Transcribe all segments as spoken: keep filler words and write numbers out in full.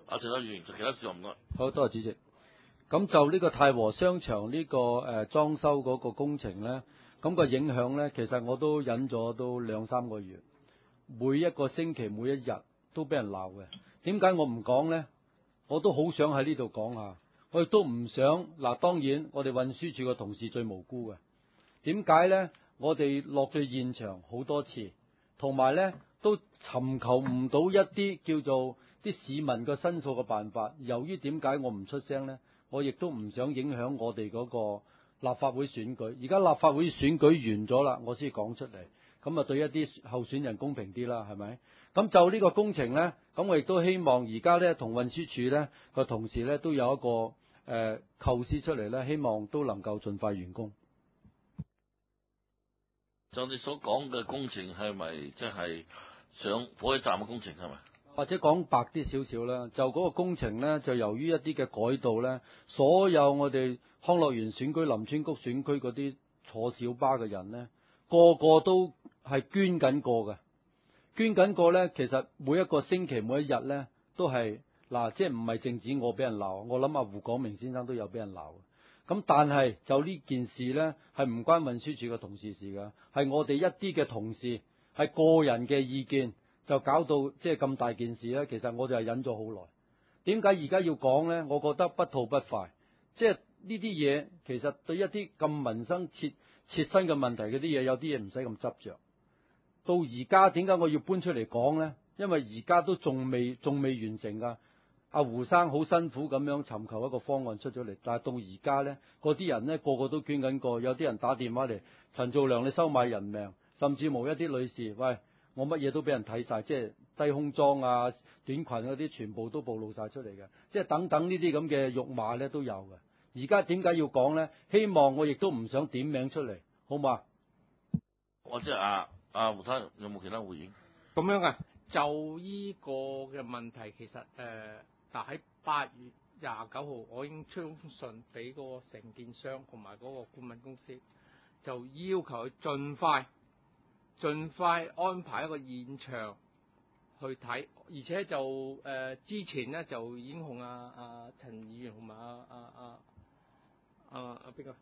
阿陳議員，其他事唔該。 好多謝主席。咁就呢個太和商場呢、這個誒、呃、裝修嗰個工程咧，咁、那個影響咧，其實我都忍咗都兩三個月，每一個星期每一日都俾人鬧嘅。點解我唔講咧？我都好想喺呢度講下，我亦都唔想嗱。當然，我哋運輸署嘅同事最無辜嘅。點解咧？我哋落去現場好多次，同埋咧都尋求唔到一啲叫做啲市民嘅申訴嘅辦法。由於點解我唔出聲咧？我亦都唔想影響我哋嗰個立法會選舉。而家立法會選舉完咗啦，我先講出嚟，咁啊對一啲候選人公平啲啦，係咪？咁就呢個工程咧，咁我亦都希望而家咧同運輸署咧個同事咧都有一個誒、呃、構思出嚟咧，希望都能夠盡快完工。 就你所講嘅工程係咪即係上火車站嘅工程係咪？ 或者講白啲少少啦，就嗰個工程咧，就由於一啲嘅改道咧，所有我哋康樂園選區、林村谷選區嗰啲坐小巴嘅人咧，個個都係捐緊過嘅，捐緊過咧。其實每一個星期每一日咧，都係嗱，即係唔係淨止我俾人鬧，我諗阿胡廣明先生都有俾人鬧。咁但係就呢件事咧，係唔關運輸署嘅同事事㗎，係我哋一啲嘅同事係個人嘅意見。就搞到即係咁大件事咧，其實我就係忍咗好耐。點解而家要講咧？我覺得不吐不快。即係呢啲嘢，其實對一啲咁民生切切身嘅問題嗰啲嘢，有啲嘢唔使咁執着。到而家點解我要搬出嚟講咧？因為而家都仲未仲未完成㗎。阿胡生好辛苦咁樣尋求一個方案出咗嚟，但係到而家咧，嗰啲人咧個個都捐緊過，有啲人打電話嚟，陳造良你收買人命，甚至無一啲女士喂。我乜嘢都俾人睇晒，即係低胸裝啊、短裙嗰啲，全部都暴露晒出嚟嘅。即係等等呢啲咁嘅辱罵咧都有嘅。而家點解要講咧？希望我亦都唔想點名出嚟，好嘛？ 我即係阿阿胡生有冇其他回應？ 咁樣啊，就依個嘅問題，其實誒，嗱喺八月廿九號，我已經出封信俾嗰個承建商同埋嗰個顧問公司，就要求佢盡快。盡快安排一個現場去睇，而且就誒、呃、之前咧就已經同阿阿陳議員同埋阿阿阿阿阿邊個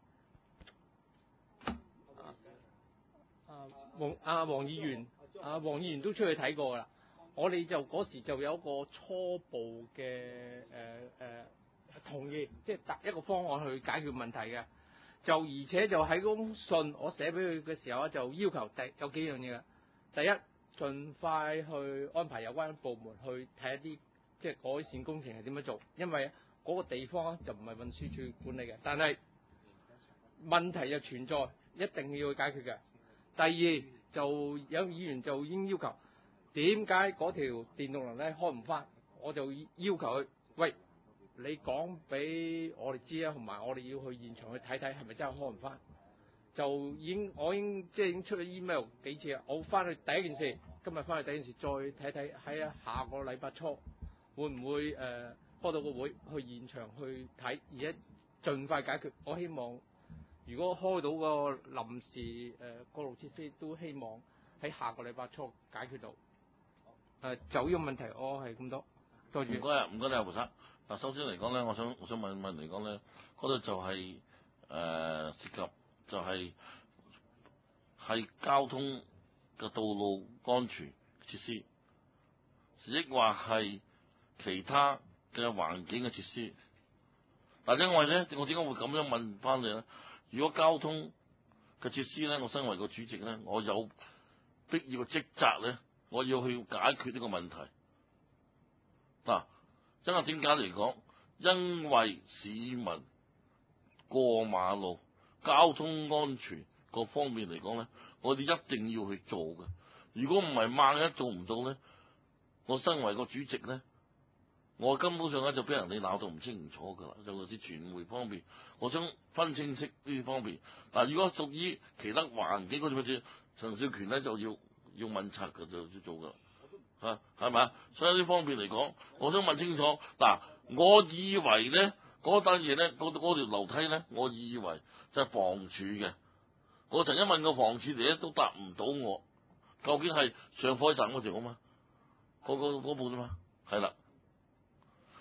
阿黃阿黃議員阿黃議員都出去睇過啦。我哋就嗰時就有一個初步嘅誒誒同意，即係答一個方案去解決問題嘅。就而且就喺封信我寫俾佢嘅時候咧，就要求第有幾樣嘢嘅。第一，盡快去安排有關部門去睇一啲即係改善工程係點樣做，因為嗰個地方咧就唔係運輸署管理嘅，但係問題就存在，一定要去解決嘅。第二，就有議員就已經要求，點解嗰條電動輪咧開唔翻？我就要求佢，喂。你講俾我哋知啊，同埋我哋要去現場去睇睇，係咪真係開唔翻？就已經我已經即係已經出咗 email 幾次啦。我翻去第一件事，今日翻去第一件事再睇睇，喺下個禮拜初會唔會誒、呃、開到個會去現場去睇，而且盡快解決。我希望如果開到個臨時誒過路設施，都希望喺下個禮拜初解決到。誒、呃，就呢個問題，我係咁多。多謝。 唔該啊，唔該你啊，胡生。嗱，首先嚟講咧，我想我想問問嚟講咧，嗰度就係、是、誒、呃、涉及就係、是、係交通嘅道路安全設施，亦或係其他嘅環境嘅設施。嗱，因為咧，我點解會咁樣問翻你咧？如果交通嘅設施咧，我身為個主席咧，我有必要嘅職責咧，我要去解決呢個問題。嗱。真係點解嚟講？因為市民過馬路、交通安全各方面嚟講咧，我哋一定要去做嘅。如果唔係，萬一做唔到咧，我身為個主席咧，我根本上咧就俾人哋鬧到唔清唔楚噶啦。尤其是傳媒方面，我想分清晰呢啲方面。但如果屬於其他環境嗰啲好似陳少權咧，就要要問責嘅，就要做噶。嚇係咪啊？所以呢方面嚟講，我想問清楚。嗱，我以為咧嗰單嘢咧，嗰嗰條樓梯咧，我以為就係房署嘅。我曾經問過房署嚟咧，都答唔到我。究竟係上火車站嗰條啊嘛？嗰嗰嗰部啫嘛，係啦。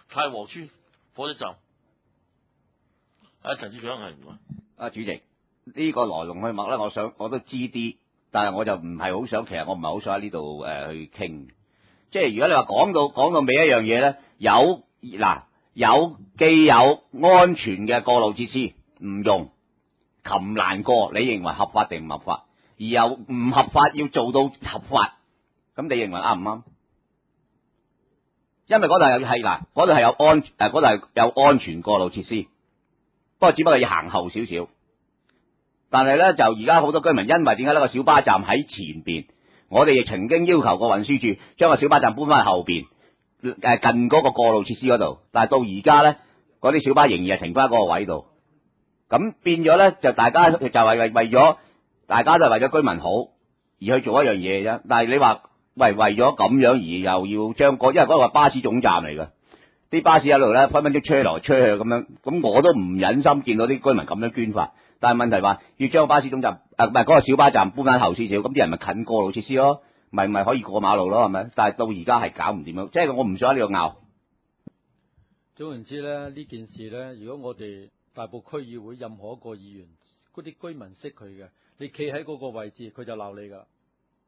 太和村火車站。啊，陳志強係唔該。 啊，主席，呢、個來龍去脈咧，我想我都知啲，但係我就唔係好想，其實我唔係好想喺呢度誒去傾。即係如果你話講到講到尾一樣嘢咧，有嗱有既有安全嘅過路設施唔用，擒欄過，你認為合法定唔合法？而又唔合法要做到合法，咁你認為啱唔啱？因為嗰度係嗱，嗰度係有安誒，嗰度係有安全過路設施，不過只不過要行後少少。但係咧，就而家好多居民因為點解呢個小巴站喺前邊，我哋亦曾經要求過運輸署將個小巴站搬翻去後邊，誒近嗰個過路設施嗰度，但係到而家咧，嗰啲小巴仍然係停翻嗰個位度，咁變咗咧就大家就係為為咗大家都係為咗居民好而去做一樣嘢啫。但係你話喂為咗咁樣而又要將嗰，因為嗰個係巴士總站嚟嘅，啲巴士喺度咧分分鐘車來車去咁樣，咁我都唔忍心見到啲居民咁樣捐法。但係問題話要將個巴士總站誒唔係嗰個小巴站搬翻後少少，咁啲人咪近過路設施咯，咪咪可以過馬路咯，係咪？但係到而家係搞唔掂咯，即係我唔想喺呢度拗。 總言之咧，呢件事咧，如果我哋大埔區議會任何一個議員，嗰啲居民識佢嘅，你企喺嗰個位置，佢就鬧你噶。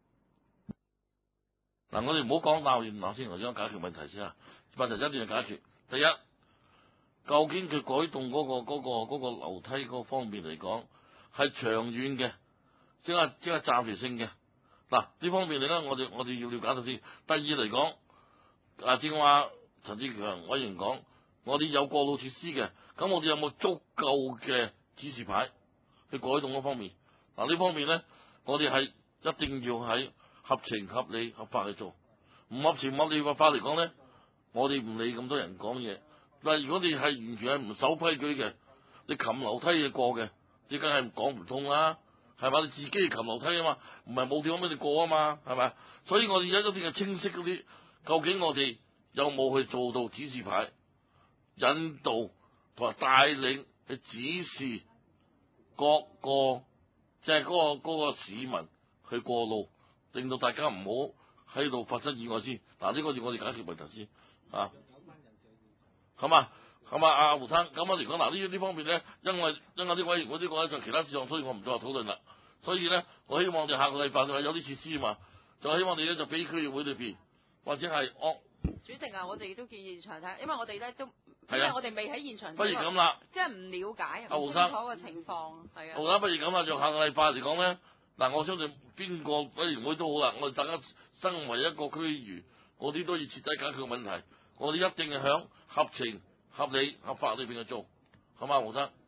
嗱，我哋唔好講鬧完鬧先，我想解決問題先啊。問題一定要解決。第一，究竟佢改動嗰、嗰個嗰、嗰個嗰、嗰個樓梯嗰方面嚟講，係長遠嘅，即係即係暫時性嘅。嗱，呢方面嚟咧，我哋我哋要了解到先。第二嚟講，啊正話陳志強委員講，我哋有過路設施嘅，咁我哋有冇足夠嘅指示牌去改動嗰方面？嗱，呢方面咧，我哋係一定要喺合情合理合法去做，唔合情合理合法嚟講咧，我哋唔理咁多人講嘢。但係如果你係完全係唔守規矩嘅，你擒樓梯嘅過嘅，你梗係講唔通啦，係嘛？你自己擒樓梯啊嘛，唔係冇地方俾你過啊嘛，係咪？所以我哋有一啲嘅清晰嗰啲，究竟我哋有冇去做到指示牌、引導同埋帶領去指示各個即係嗰個嗰個市民去過路，令到大家唔好喺度發生意外先。嗱，呢個要我哋解決問題先啊。咁啊，咁啊，阿胡生，咁啊嚟講，嗱呢呢方面咧，因為因為啲委員嗰啲個咧就其他事項，所以我唔再話討論啦。所以咧，我希望我哋下個禮拜就係有啲設施嘛，就希望你咧就俾區議會裏邊或者係哦。 主席啊，我哋都建議現場睇，因為我哋咧都，因係啊， 為我哋未喺現場睇過。 不如咁啦， 即係唔了解阿胡生唔清楚嘅情況，係啊。 胡生，不如咁啦，就下個禮拜嚟講咧，嗱，我相信邊個委員會都好啦，我哋大家身為一個區議員，我哋都要徹底解決個問題，我哋一定係響合情、合理、合法裏邊去做，好嘛，胡生？誒、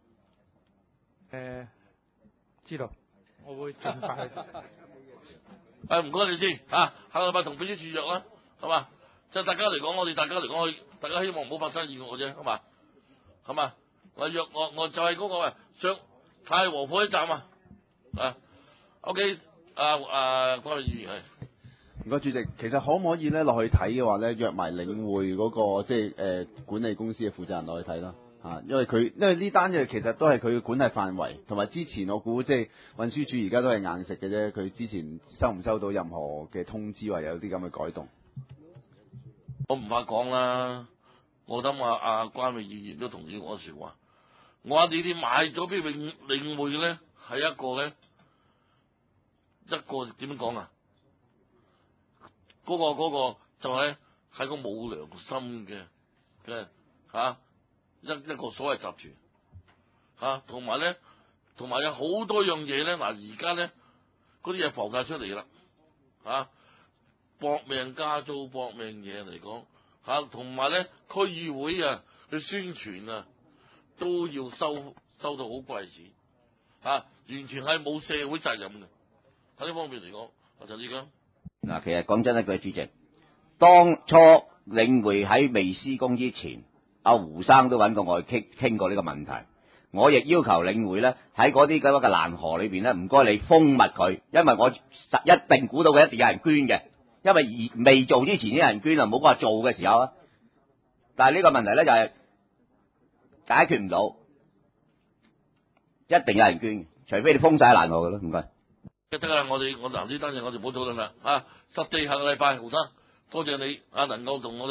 呃，知道，我會盡快去。 誒，唔該你先嚇，下個禮拜同秘書處約啦，好嘛？即係大家嚟講，我哋大家嚟講，去大家希望唔好發生意外啫，好嘛？好嘛？我約我我就係嗰、那個喂上太和火車站啊，啊 ，OK，啊啊，關議員係。 唔該，主席，其實可唔可以咧落去睇嘅話咧，約埋領匯嗰、那個即係誒、呃、管理公司嘅負責人落去睇啦嚇，因為佢因為呢單嘢其實都係佢嘅管轄範圍，同埋之前我估即係運輸署而家都係硬食嘅啫，佢之前收唔收到任何嘅通知話有啲咁嘅改動？ 我唔怕講啦，我諗阿阿關美議員都同意我説話，我話你哋買咗俾領領匯嘅咧，係一個咧一個點樣講啊？嗰、那個嗰、那個就係係個冇良心嘅嘅嚇一一個所謂集團嚇，同埋咧同埋有好多樣嘢咧，嗱而家咧嗰啲嘢浮晒出嚟啦嚇，搏命加租搏命嘢嚟講嚇，同埋咧區議會啊去宣傳啊都要收收到好貴錢嚇、啊，完全係冇社會責任嘅喺呢方面嚟講，阿陳志強。 嗱，其實講真一句，主席，當初領匯喺未施工之前，阿胡生都揾過我去傾傾過呢個問題。我亦要求領匯咧喺嗰啲咁樣嘅欄河裏邊咧，唔該你封密佢，因為我實一定估到佢一定有人捐嘅，因為而未做之前啲人捐啊，唔好話做嘅時候啊。但係呢個問題咧就係解決唔到，一定有人捐，除非你封晒欄河嘅咯，唔該。 得啦，我哋我嗱呢單嘢我哋唔好討論啦啊！實地下個禮拜，胡生，多謝你啊，能夠同我哋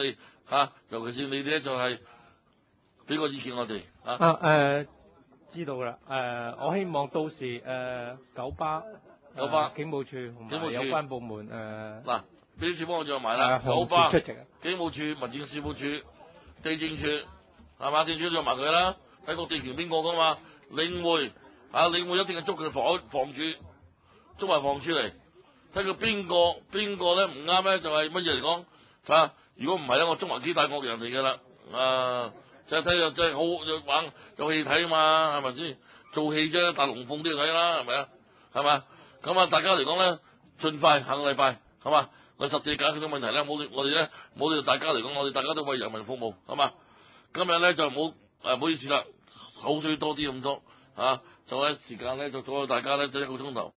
嚇、啊，尤其是你哋咧就係俾個意見我哋啊。 啊誒、呃，知道啦。誒、呃，我希望到時誒、呃、九巴、 九巴、 呃、警務處同警務處埋有關部門誒嗱，俾啲錢幫我再埋啦。 誒九巴、 出席啊。 警務處、民政事務處、地政處係嘛？地政處再埋佢啦，睇個地權邊個噶嘛？領匯啊，領匯一定係捉佢房房主，捉埋房主嚟，睇佢邊個邊個咧唔啱咧，就係乜嘢嚟講啊？如果唔係咧，我捉埋幾大惡人嚟㗎啦，啊！就係睇就真係好有玩有戲睇啊嘛，係咪先？做戲啫，大龍鳳都要睇啦，係咪啊？係嘛？咁啊，大家嚟講咧，盡快下個禮拜，係嘛？我實際解決啲問題咧，冇我哋咧冇對大家嚟講，我哋大家都為人民服務，係嘛？今日咧就冇誒唔好意思啦，口水多啲咁多嚇，就喺時間咧就阻咗大家咧，即係一個鐘頭。